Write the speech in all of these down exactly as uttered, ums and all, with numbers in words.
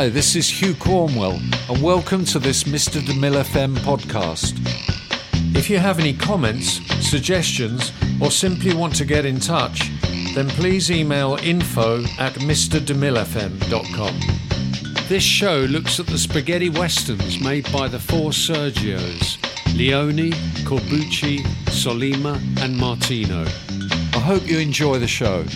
Hi, this is Hugh Cornwell, and welcome to this Mister DeMille F M podcast. If you have any comments, suggestions, or simply want to get in touch, then please email info at mister demille f m dot com. This show looks at the spaghetti westerns made by the four Sergios, Leone, Corbucci, Sollima, and Martino. I hope you enjoy the show.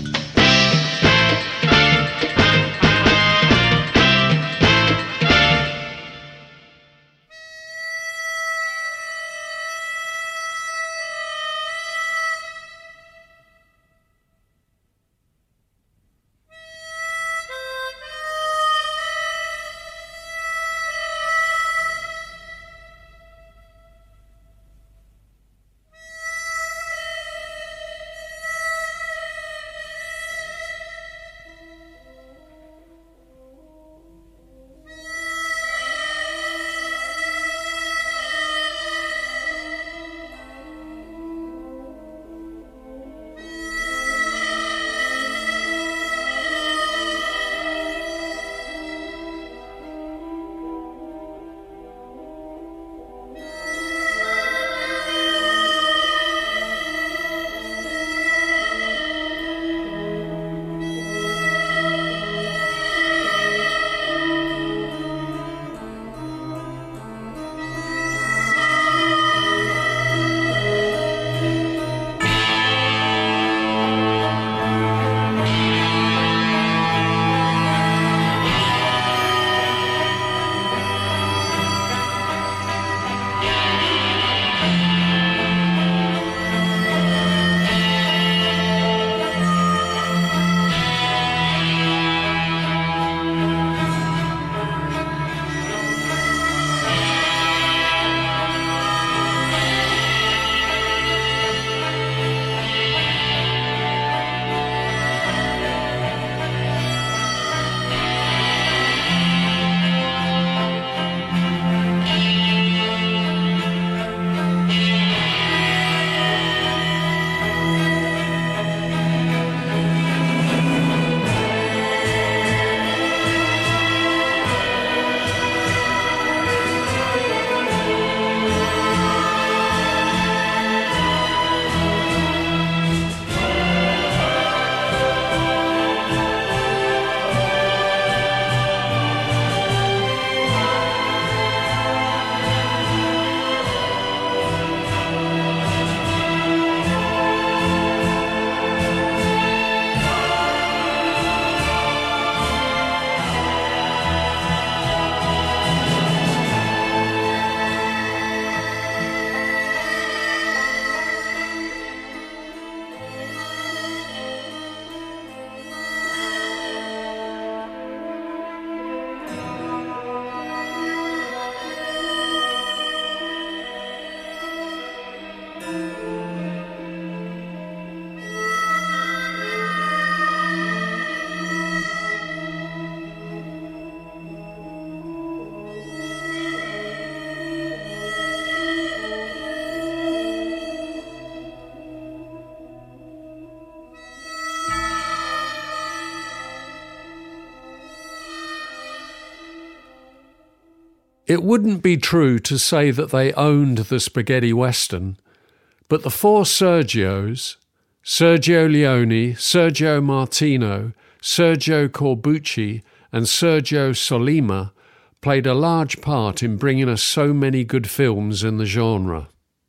It wouldn't be true to say that they owned the spaghetti western, but the four Sergios, Sergio Leone, Sergio Martino, Sergio Corbucci, and Sergio Sollima, played a large part in bringing us so many good films in the genre.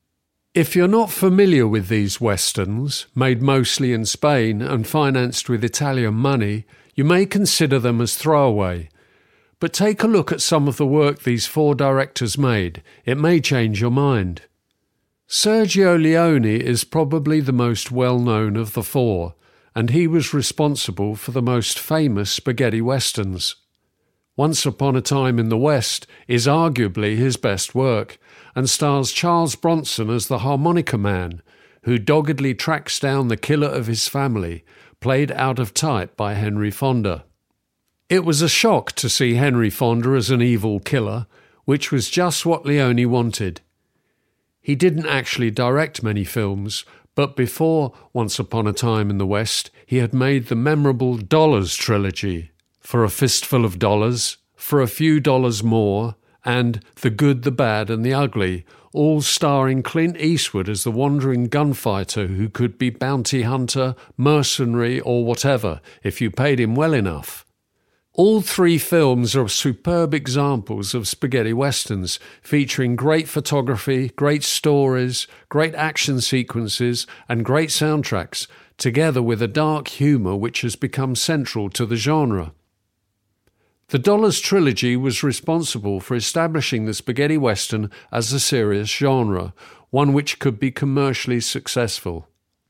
If you're not familiar with these westerns, made mostly in Spain and financed with Italian money, you may consider them as throwaway. But take a look at some of the work these four directors made. It may change your mind. Sergio Leone is probably the most well-known of the four, and he was responsible for the most famous spaghetti westerns. Once Upon a Time in the West is arguably his best work, and stars Charles Bronson as the harmonica man, who doggedly tracks down the killer of his family, played out of type by Henry Fonda. It was a shock to see Henry Fonda as an evil killer, which was just what Leone wanted. He didn't actually direct many films, but before Once Upon a Time in the West, he had made the memorable Dollars trilogy, For a Fistful of Dollars, For a Few Dollars More, and The Good, the Bad and the Ugly, all starring Clint Eastwood as the wandering gunfighter who could be bounty hunter, mercenary or whatever if you paid him well enough. All three films are superb examples of spaghetti westerns, featuring great photography, great stories, great action sequences and great soundtracks, together with a dark humour which has become central to the genre. The Dollars trilogy was responsible for establishing the spaghetti western as a serious genre, one which could be commercially successful.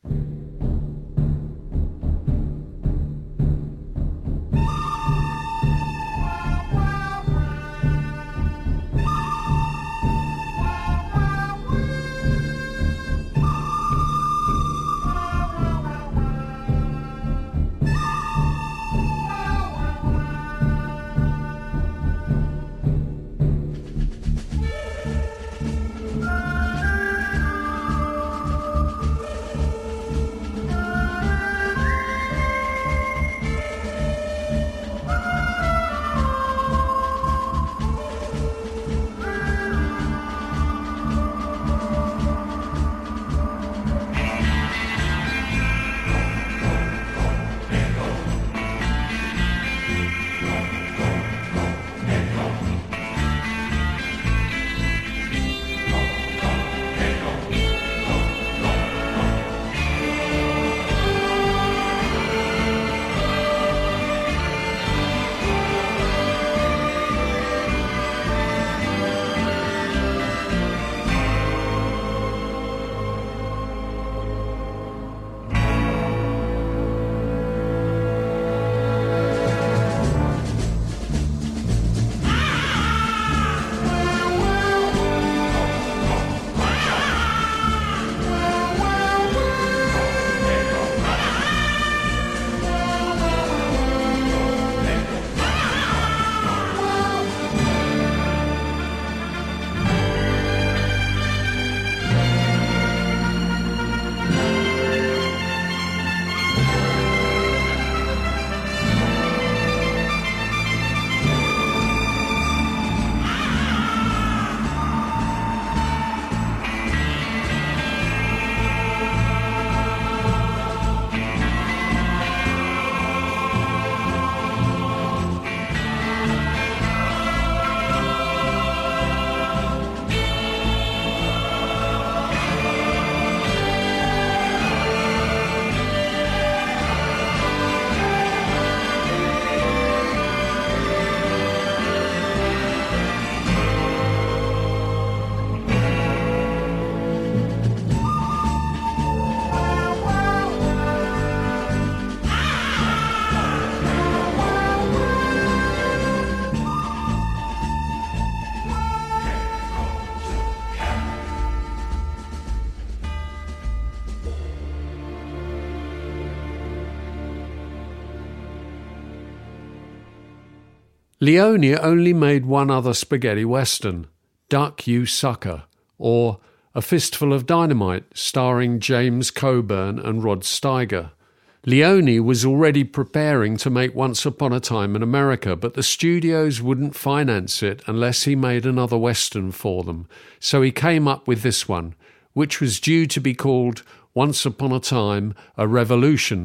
Leone only made one other spaghetti western, Duck, You Sucker, or A Fistful of Dynamite, starring James Coburn and Rod Steiger. Leone was already preparing to make Once Upon a Time in America, but the studios wouldn't finance it unless he made another western for them, so he came up with this one, which was due to be called Once Upon a Time, A Revolution.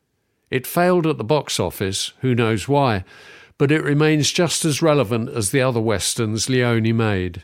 It failed at the box office, who knows why, but it remains just as relevant as the other westerns Leone made.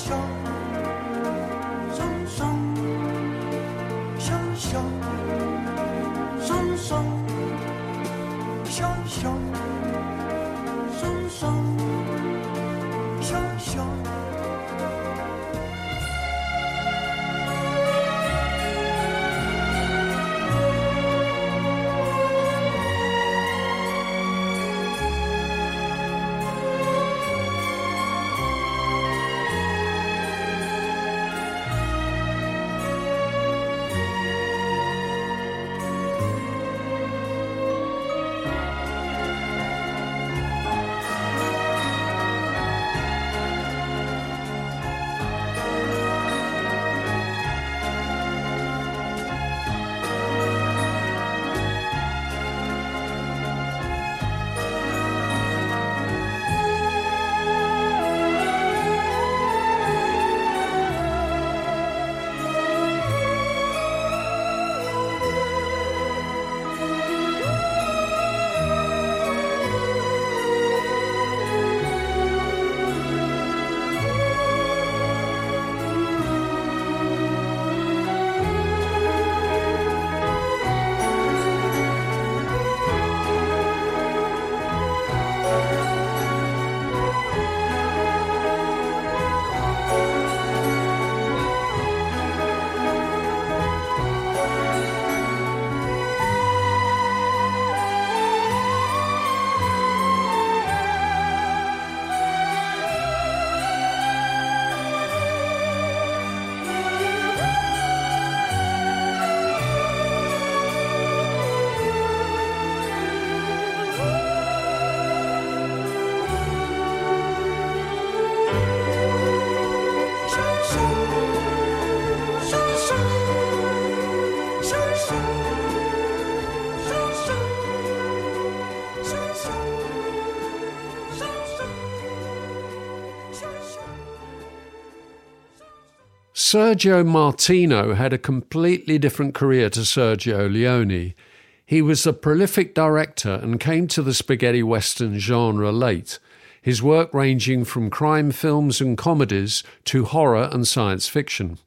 Sergio Martino had a completely different career to Sergio Leone. He was a prolific director and came to the spaghetti western genre late, his work ranging from crime films and comedies to horror and science fiction.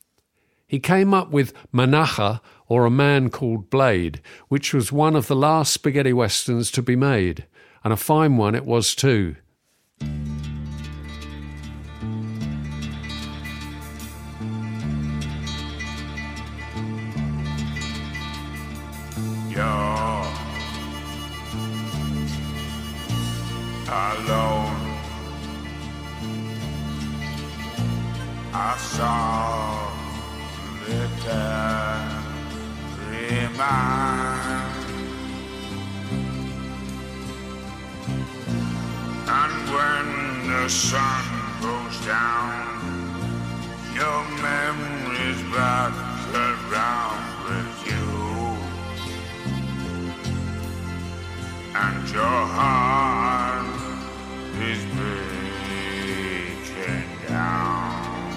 He came up with Manacha, or A Man Called Blade, which was one of the last spaghetti westerns to be made, and a fine one it was too. You're alone. I saw little remind, and when the sun goes down, your memories back around with you. And your heart is breaking down.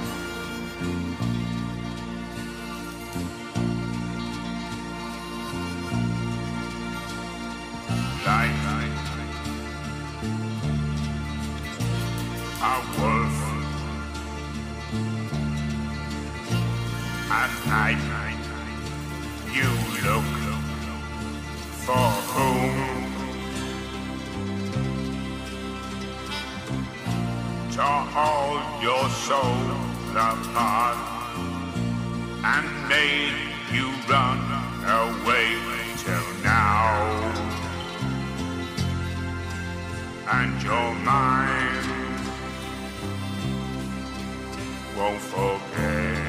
Like a wolf at night, you look for whom to hold your soul apart and made you run away till now. And your mind won't forget.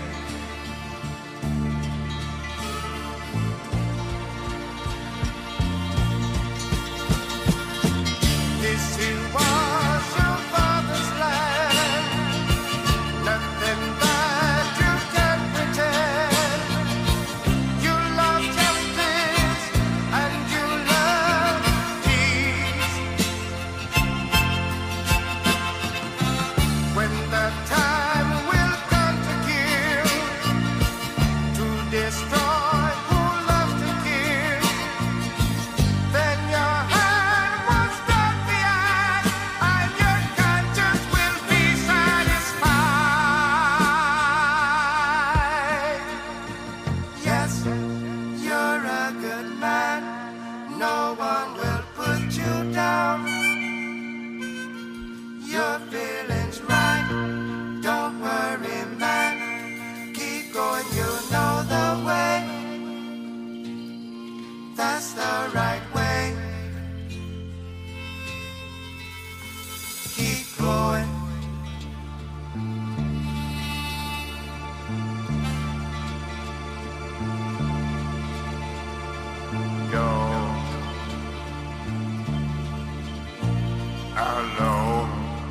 This is was your father's land, nothing that you can pretend. You love justice and you love peace. When the time will come no one will put you down. Your feelings right, don't worry, man. Keep going, you know the way. That's the right way. Keep going. Go alone.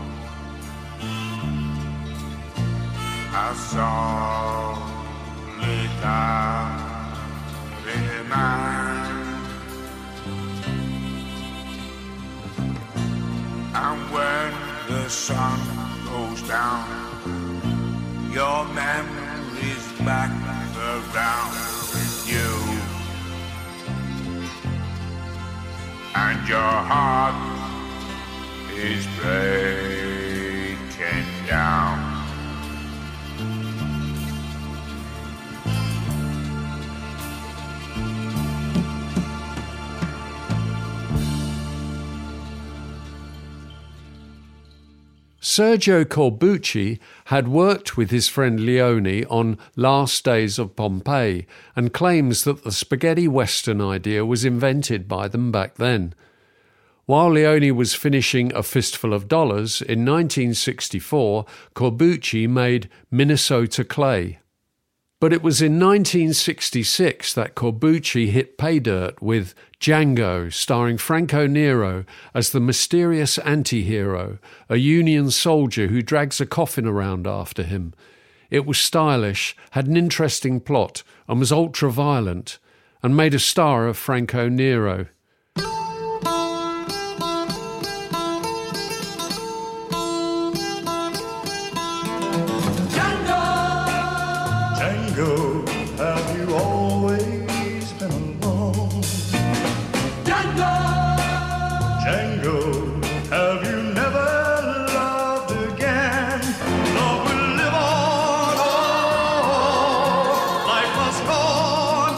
I saw little man, and when the sun goes down, your memories back around with you, and your heart is breaking down. Sergio Corbucci had worked with his friend Leone on Last Days of Pompeii and claims that the spaghetti western idea was invented by them back then. While Leone was finishing A Fistful of Dollars, in nineteen sixty-four, Corbucci made Minnesota Clay. But it was in nineteen sixty-six that Corbucci hit pay dirt with Django, starring Franco Nero as the mysterious anti-hero, a Union soldier who drags a coffin around after him. It was stylish, had an interesting plot, and was ultra-violent, and made a star of Franco Nero. Django, have you always been alone? Django! Django, have you never loved again? Love will live on, oh, life must go on,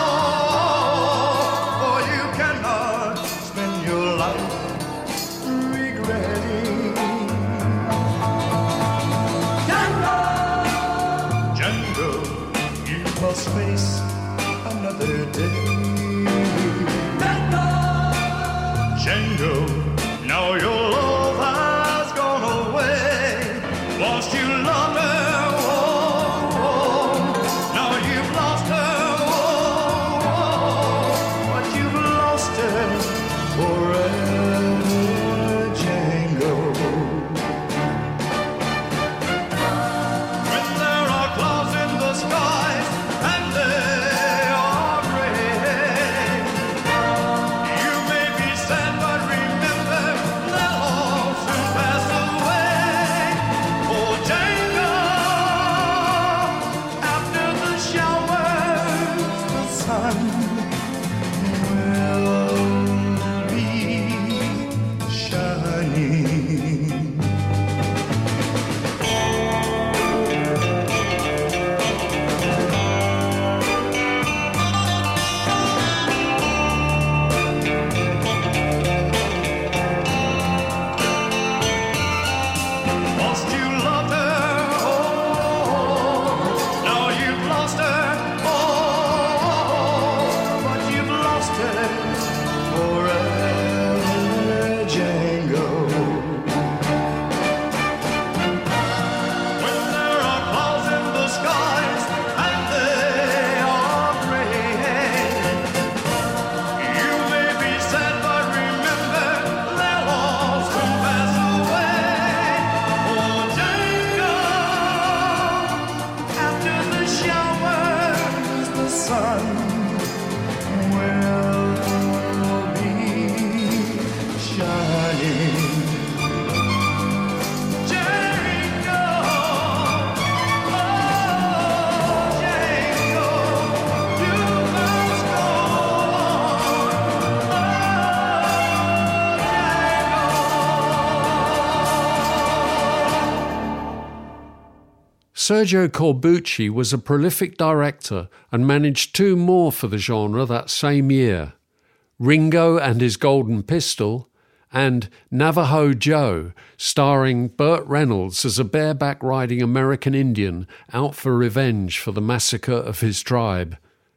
oh, for you cannot spend your life regretting. Django! Django, you must face another day. Django! Django, now your love has gone away. Lost you loved her, oh, oh. Now you've lost her, oh, oh. But you've lost her forever, Django. When there are clouds in the skies and they are gray, you may be sad, but remember they'll all soon pass away. Oh, Django, after the showers, the sun will be shining. Lost you loved her, oh, now you've lost her, oh, but you've lost her forever, Django. When there are clouds in the skies and they are gray, you may be sad, but remember they'll all soon pass away. Oh, Django, after the showers, the sun will be shining. Django, oh, Django, you must go on. Sergio Corbucci was a prolific director and managed two more for the genre that same year. Ringo and His Golden Pistol, and Navajo Joe, starring Burt Reynolds as a bareback-riding American Indian out for revenge for the massacre of his tribe.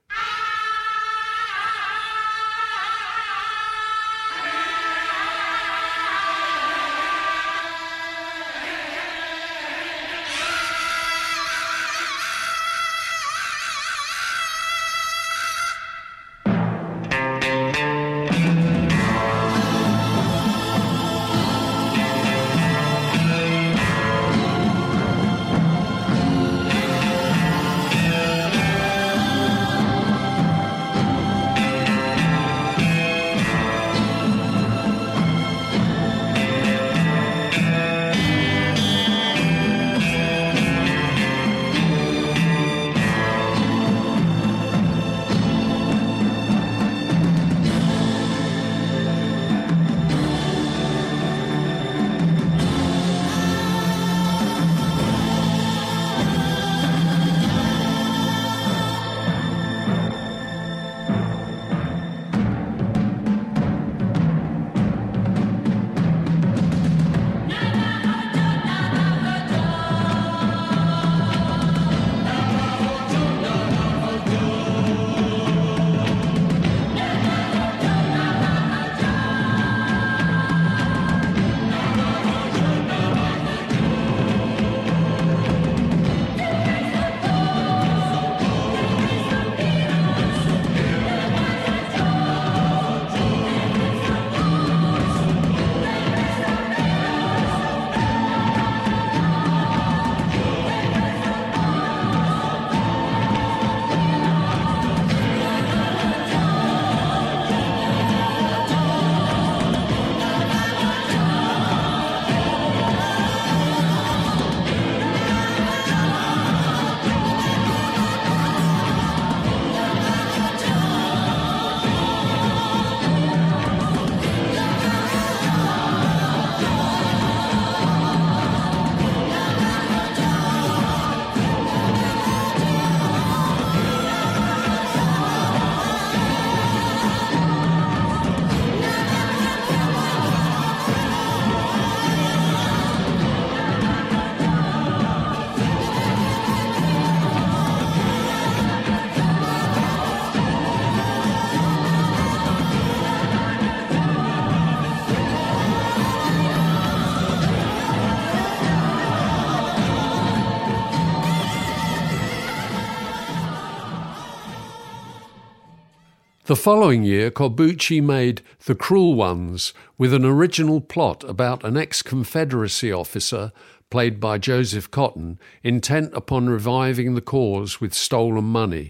The following year, Corbucci made The Cruel Ones, with an original plot about an ex-Confederacy officer, played by Joseph Cotten, intent upon reviving the cause with stolen money.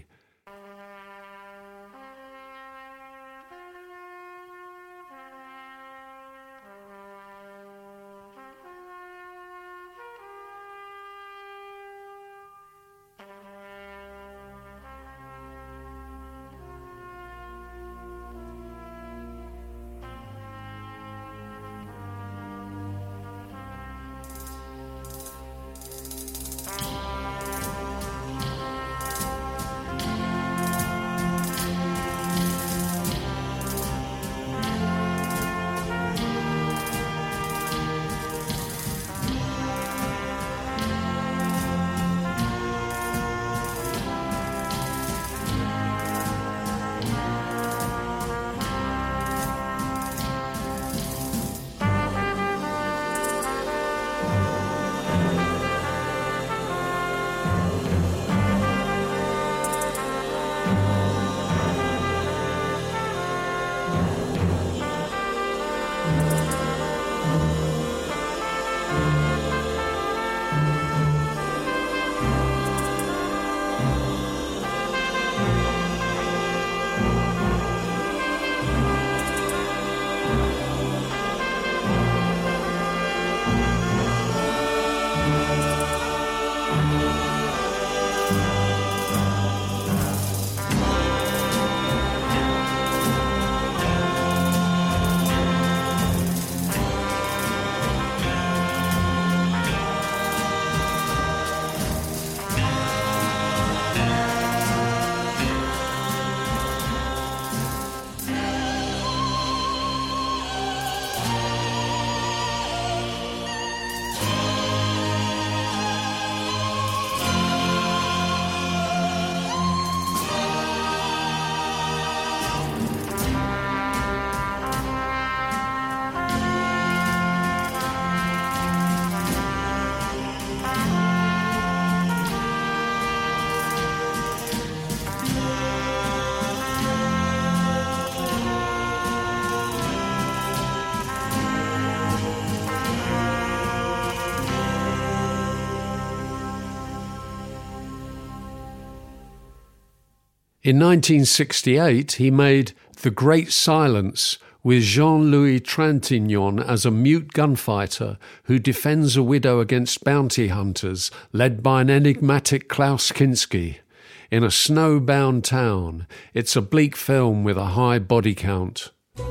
In nineteen sixty-eight, he made The Great Silence with Jean-Louis Trintignant as a mute gunfighter who defends a widow against bounty hunters led by an enigmatic Klaus Kinski. In a snowbound town, it's a bleak film with a high body count.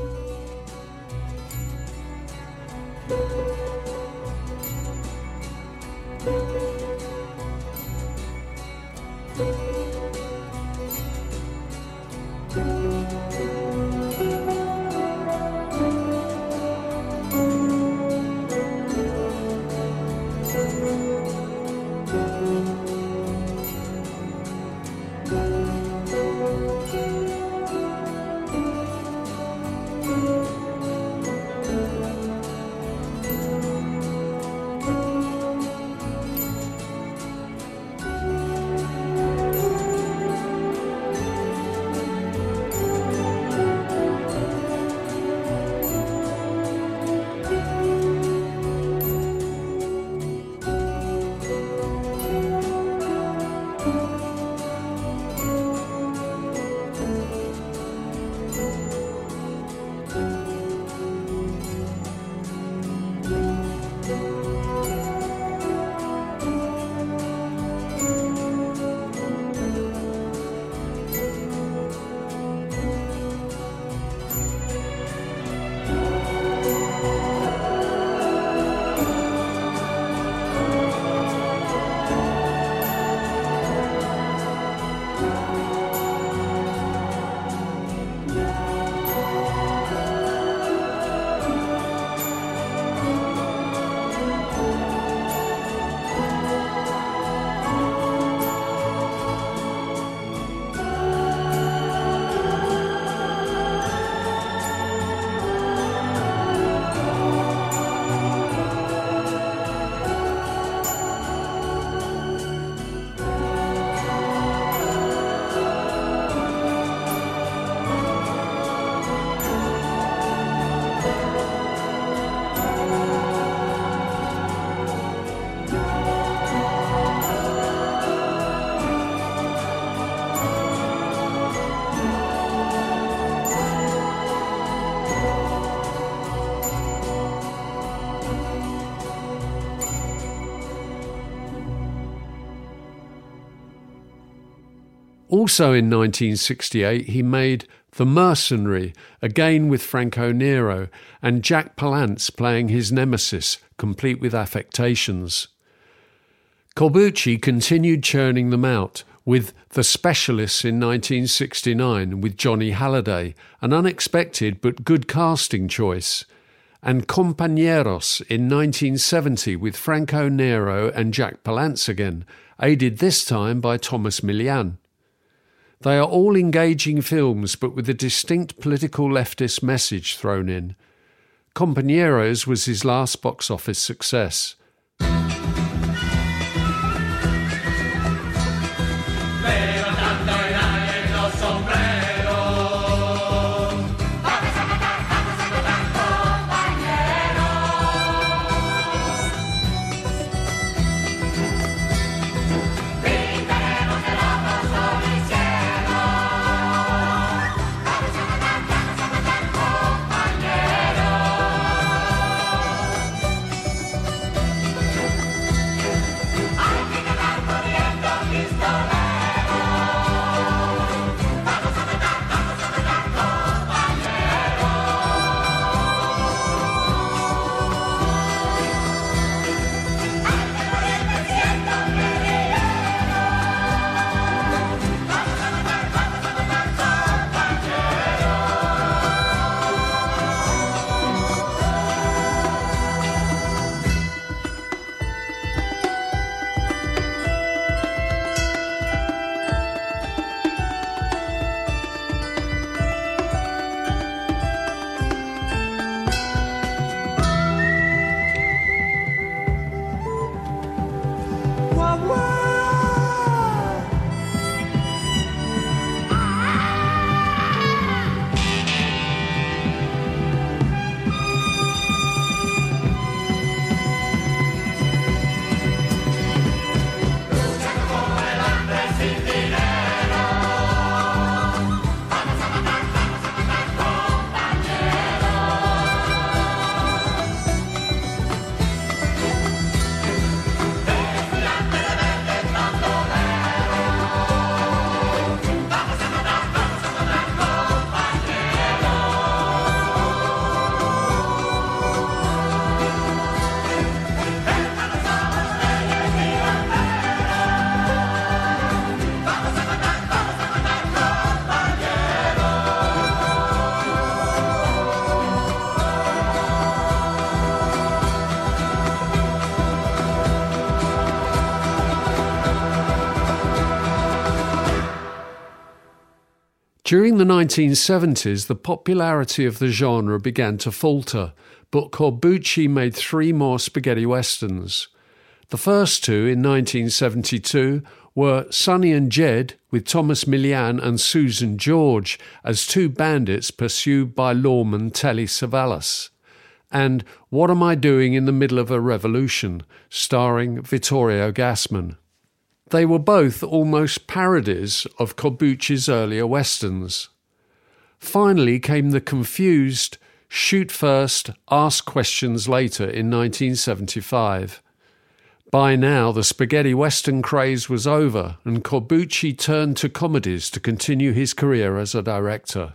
Also in nineteen sixty-eight, he made The Mercenary, again with Franco Nero, and Jack Palance playing his nemesis, complete with affectations. Corbucci continued churning them out, with The Specialists in nineteen sixty-nine with Johnny Halliday, an unexpected but good casting choice, and Compañeros in nineteen seventy with Franco Nero and Jack Palance again, aided this time by Thomas Milian. They are all engaging films, but with a distinct political leftist message thrown in. Compañeros was his last box office success. During the nineteen seventies, the popularity of the genre began to falter, but Corbucci made three more spaghetti westerns. The first two, in nineteen seventy-two, were Sonny and Jed, with Thomas Milian and Susan George as two bandits pursued by lawman Telly Savalas, and What Am I Doing in the Middle of a Revolution, starring Vittorio Gassman. They were both almost parodies of Corbucci's earlier westerns. Finally came the confused Shoot First, Ask Questions Later in nineteen seventy-five. By now, the spaghetti western craze was over, and Corbucci turned to comedies to continue his career as a director.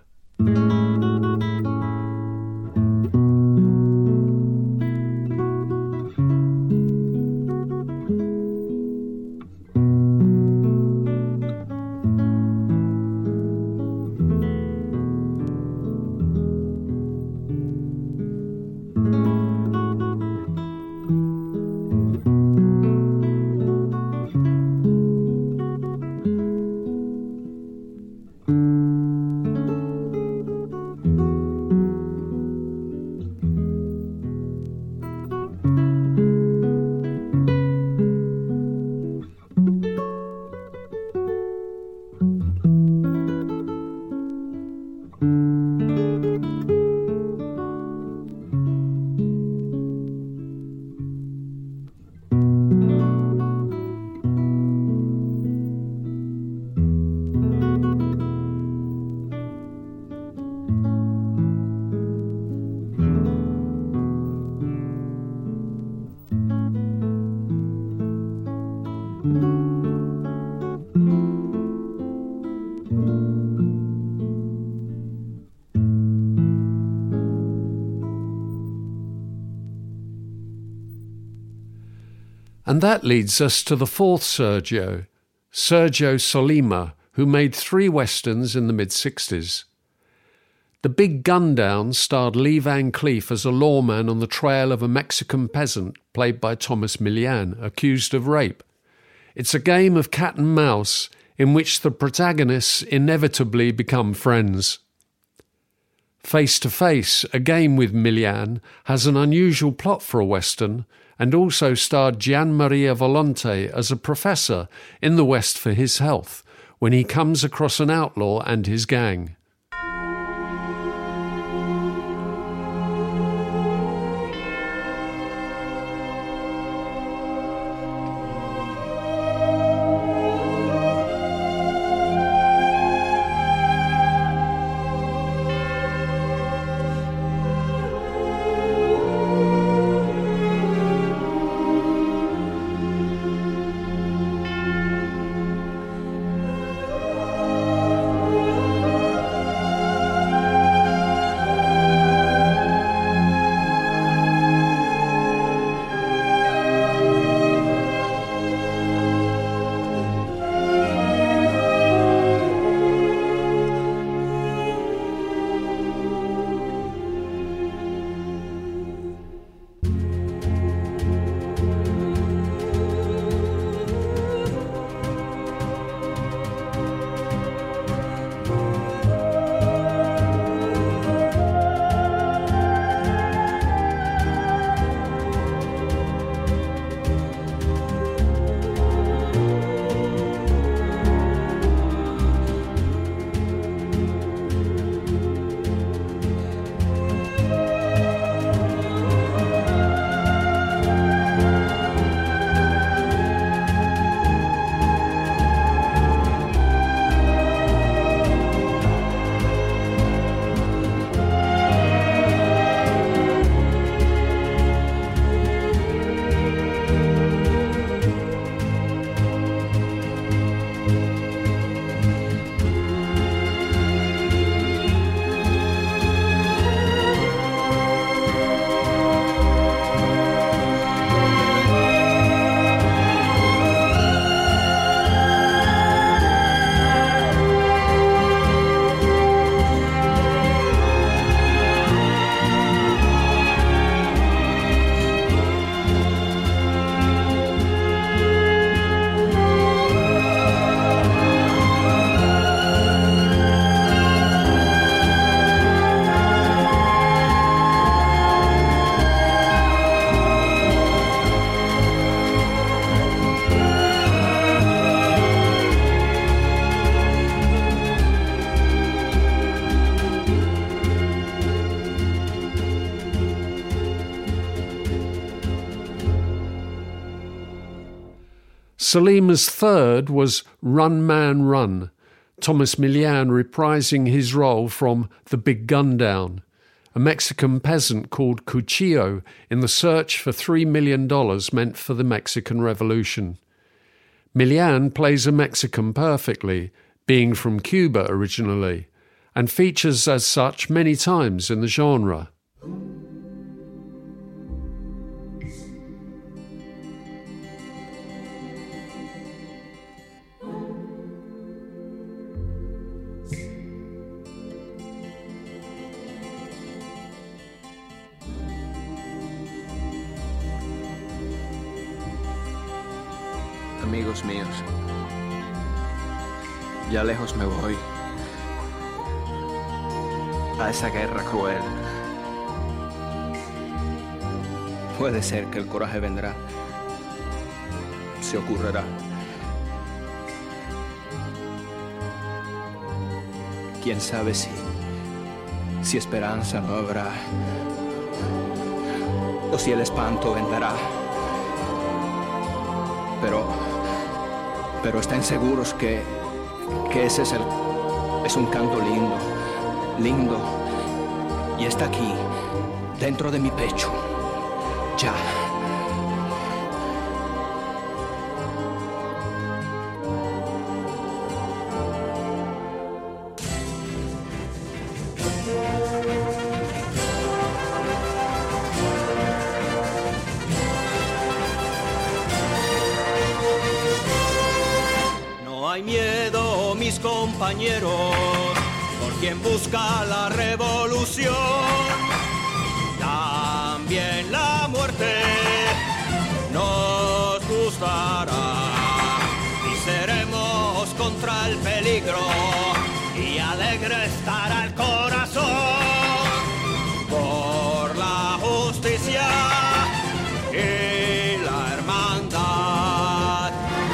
And that leads us to the fourth Sergio, Sergio Solima, who made three westerns in the mid-sixties. The Big Gun Down starred Lee Van Cleef as a lawman on the trail of a Mexican peasant, played by Thomas Milian, accused of rape. It's a game of cat and mouse in which the protagonists inevitably become friends. Face to Face, a game with Milian, has an unusual plot for a western, and also starred Gian Maria Volonte as a professor in the West for his health, when he comes across an outlaw and his gang. Sollema's third was Run Man Run, Thomas Milian reprising his role from The Big Gun Down, a Mexican peasant called Cuchillo in the search for three million dollars meant for the Mexican Revolution. Milian plays a Mexican perfectly, being from Cuba originally, and features as such many times in the genre. Amigos míos, ya lejos me voy a esa guerra cruel. Puede ser que el coraje vendrá, se ocurrirá. Quién sabe si, si esperanza no habrá, o si el espanto vendrá. Pero, pero estén seguros que, que ese es, el, es un canto lindo, lindo, y está aquí, dentro de mi pecho, ya. Miedo, mis compañeros, por quien busca la revolución. También la muerte nos gustará y seremos contra el peligro y alegre estará el corazón por la justicia y la hermandad.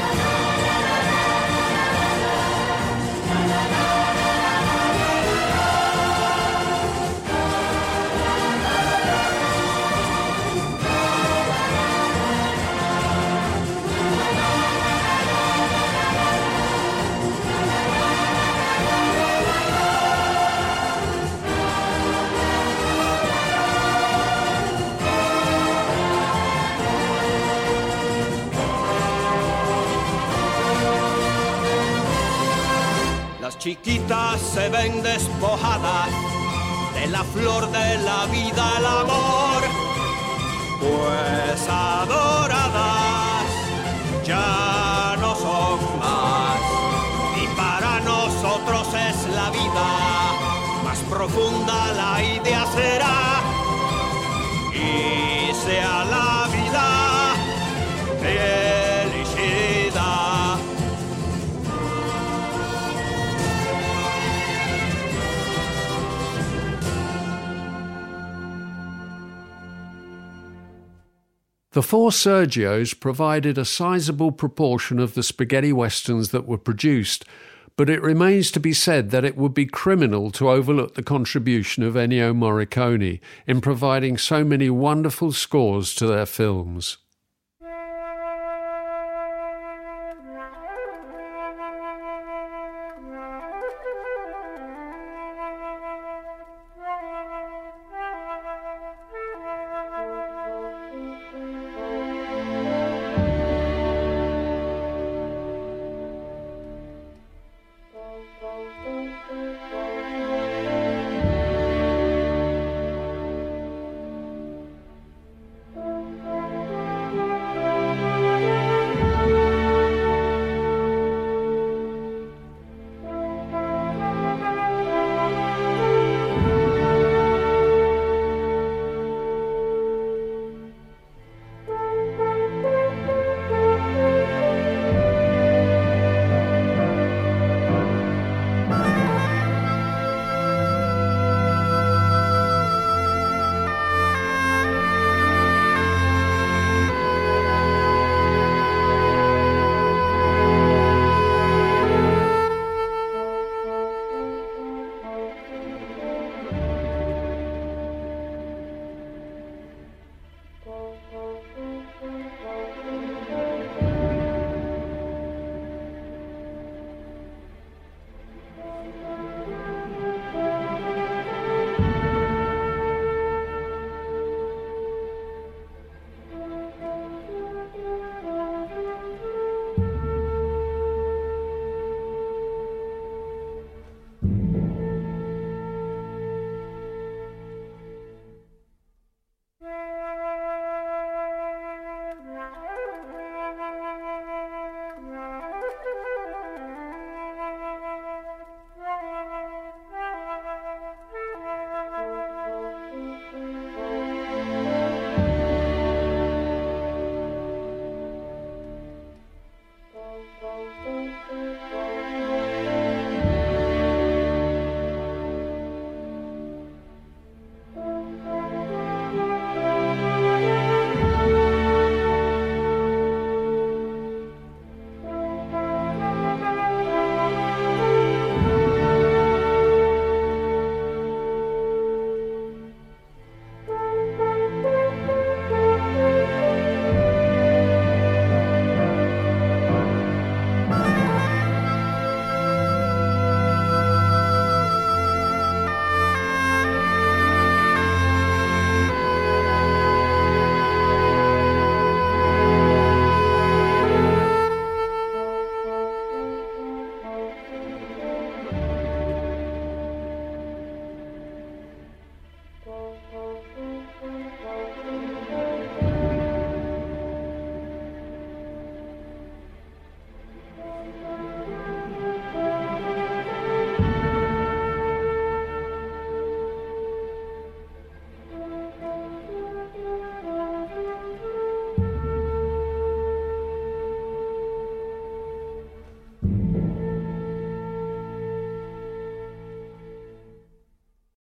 Las chiquitas se ven despojadas de la flor de la vida, el amor, pues adoradas ya no son más. Y para nosotros es la vida, más profunda la idea será, y sea la vida felicidad. The Four Sergios provided a sizable proportion of the spaghetti westerns that were produced, but it remains to be said that it would be criminal to overlook the contribution of Ennio Morricone in providing so many wonderful scores to their films.